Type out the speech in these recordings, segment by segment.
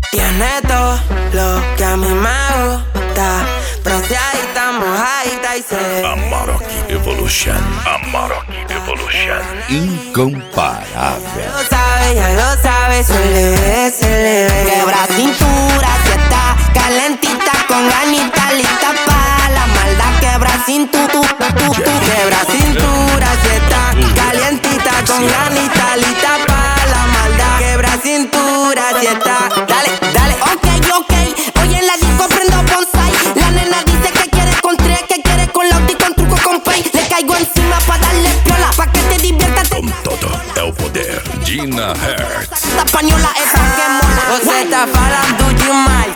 Tiene todo lo que a mí me gusta. Bronceadita, mojadita y se Amarok Evolution. Amarok Evolution. Incomparável. ya lo sabe, se le ve. Quebra cintura, si está calentita, con ganita, lista pa' la maldad. Quebra cintura, quebra cintura, si está calientita, con ganita, lista pa' la maldad. Quebra cintura, si está, dale, dale, ok. Hoy en la disco prendo bonsai. La nena dice que quiere con tres, que quiere con Lauti, con truco, con pay. Le caigo encima pa' darle piola, pa' que te diviertas. Com todo é o poder. Gina Hertz. Esta española es que mola. Você tá falando demais.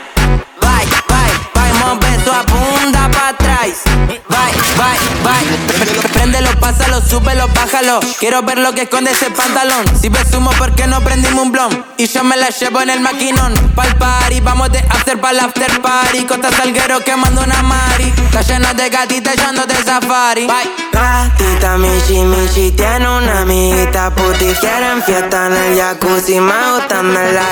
Vai, mover sua bunda pra trás. Vai. Préndelo, pásalo, súbelo, bájalo. Quiero ver lo que esconde ese pantalón. Si ves humo, ¿por qué no prendimos un blon? Y yo me la llevo en el maquinón. Pa'l party, vamos de after pa'l after party. Costa Salguero quemando una mari. Está llena de gatitas echándote safari. Bye. Gatita Michi tiene una amiguita puti. Quieren fiesta en el jacuzzi, me gustan de la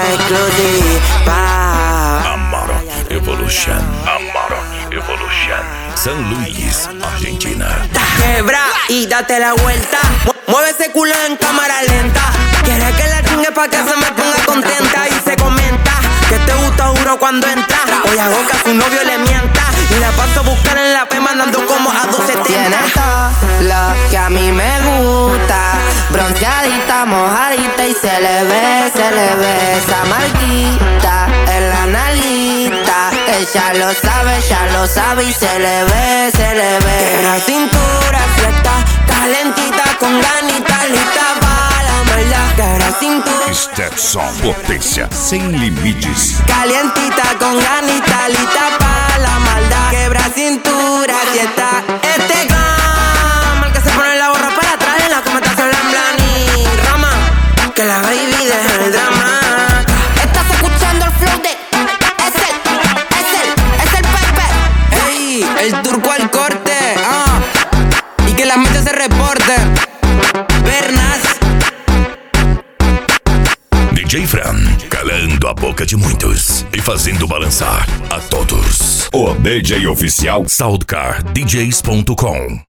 exclusiva. Amarok Evolution. Amarok Evolution. San Luis, Argentina. Quebra y date la vuelta. Mueve ese culo en cámara lenta. Quiere que la chingue pa' que se me ponga contenta. Y se comenta que te gusta duro cuando entra. Hoy hago que a su novio le mienta. Y la paso a buscar en la P mandando como a 270. Tiene todo lo que a mí me gusta. Bronceadita, mojadita y se le ve esa marquita en la nalguita. Ella lo sabe y se le ve. Quebra cintura, si está calentita, con ganita, lista para la maldad. Quebra cintura. Stepson, potência sem limites. Calientita, con ganita, lista para la maldad. Quebra cintura, si está este glam. El que se pone la gorra para atrás en la comentación en plan y rama. Que la baby deja el drama. Estás escuchando el flow de el turco al corte, y que las metas se reporten. Bernas. DJ Fran, calando a boca de muitos e fazendo balançar a todos. O DJ oficial SoundCardDJs.com.